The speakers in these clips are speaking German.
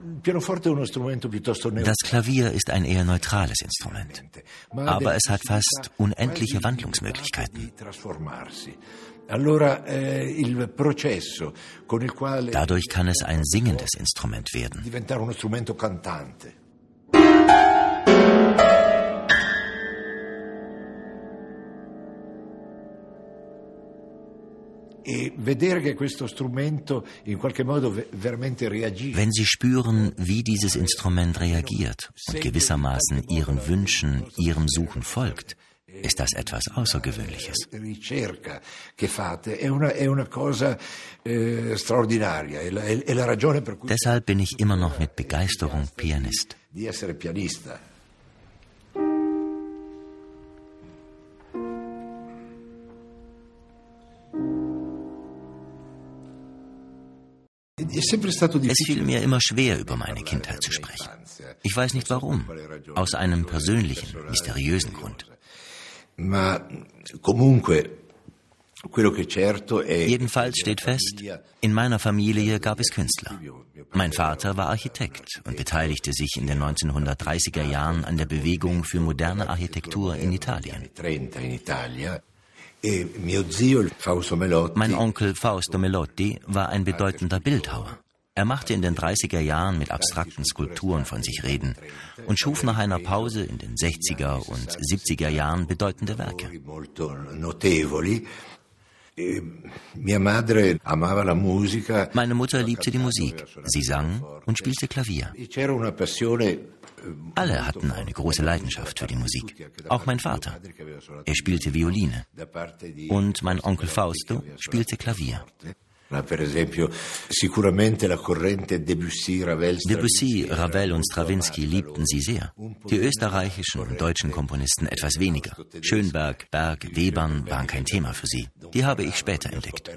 Das Klavier ist ein eher neutrales Instrument, aber es hat fast unendliche Wandlungsmöglichkeiten. Dadurch kann es ein singendes Instrument werden. Wenn Sie spüren, wie dieses Instrument reagiert und gewissermaßen Ihren Wünschen, Ihrem Suchen folgt, ist das etwas Außergewöhnliches. Deshalb bin ich immer noch mit Begeisterung Pianist. Es fiel mir immer schwer, über meine Kindheit zu sprechen. Ich weiß nicht warum, aus einem persönlichen, mysteriösen Grund. Jedenfalls steht fest, in meiner Familie gab es Künstler. Mein Vater war Architekt und beteiligte sich in den 1930er Jahren an der Bewegung für moderne Architektur in Italien. Mein Onkel Fausto Melotti war ein bedeutender Bildhauer. Er machte in den 30er Jahren mit abstrakten Skulpturen von sich reden und schuf nach einer Pause in den 60er und 70er Jahren bedeutende Werke. Meine Mutter liebte die Musik. Sie sang und spielte Klavier. Alle hatten eine große Leidenschaft für die Musik. Auch mein Vater. Er spielte Violine. Und mein Onkel Fausto spielte Klavier. Debussy, Ravel und Strawinsky liebten sie sehr. Die österreichischen und deutschen Komponisten etwas weniger. Schönberg, Berg, Webern waren kein Thema für sie. Die habe ich später entdeckt.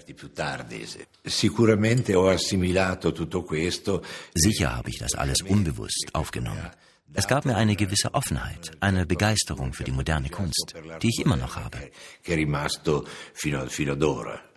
Sicher habe ich das alles unbewusst aufgenommen. Es gab mir eine gewisse Offenheit, eine Begeisterung für die moderne Kunst, die ich immer noch habe.